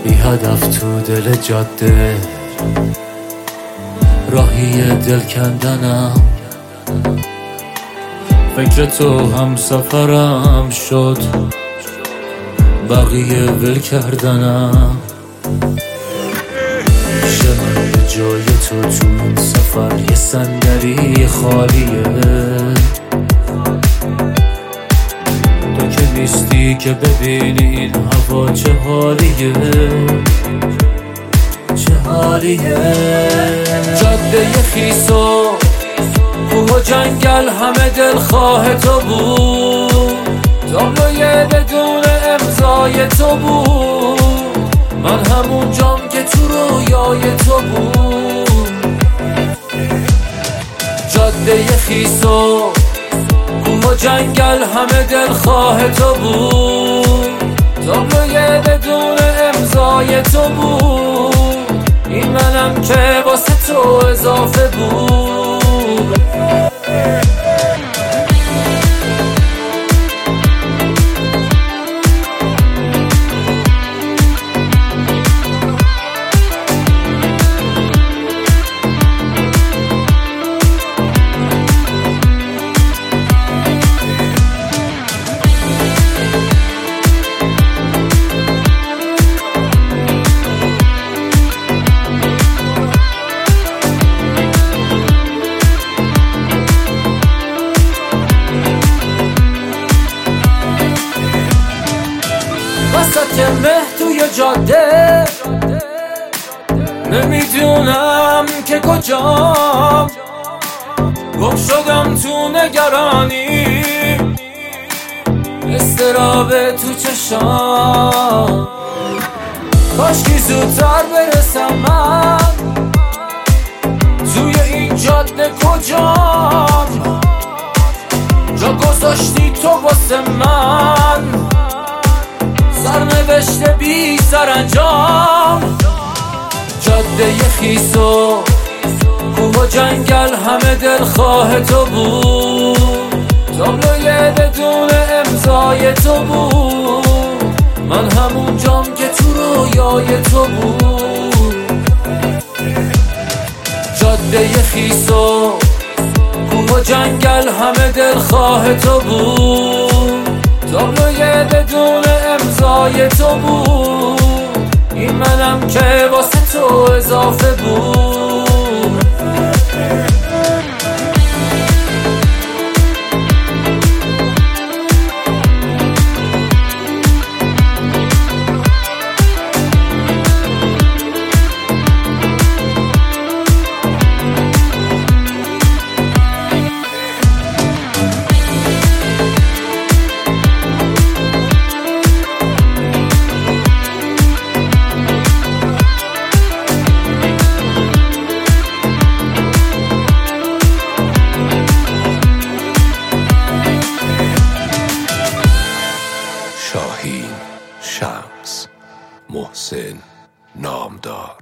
بی هدف تو دل جاده، راهی دل کندنم. فکر تو هم سفرم شد، بقیه ول کردنم. پیش من به جای تو این سفر یه صندلی خالیه. تو که نیستی که ببینی این هوا چه حالیه، چه حالیه. جاده خیس و کوه و جنگل همه دلخواه تو بود، تابلوی بدون امضای تو بود. من همون جام که تو رویای تو بود. جاده خیس و کوه و جنگل همه دلخواه تو بود، تابلوی بدون امضای تو بود. این منم که واسه تو اضافه بود. وسط مه توی جاده، نمیدونم که کجام. گم شدم تو نگرانی، استراب تو چشام. کاشکی زودتر برسم من، توی این جاده کجام. جا گذاشتی تو واسه من، سرنوشته بی سرانجام. جاده خیس و کوه و جنگل همه دلخواه تو بود، تابلوی بدون امضای تو بود. من همون جام که تو رویای تو بود. جاده خیس و کوه و جنگل همه دلخواه تو بود، تابلوی بدون امضای تو بود. این منم که واسه تو اضافه بود. شاهین، شمس، محسن، نامدار.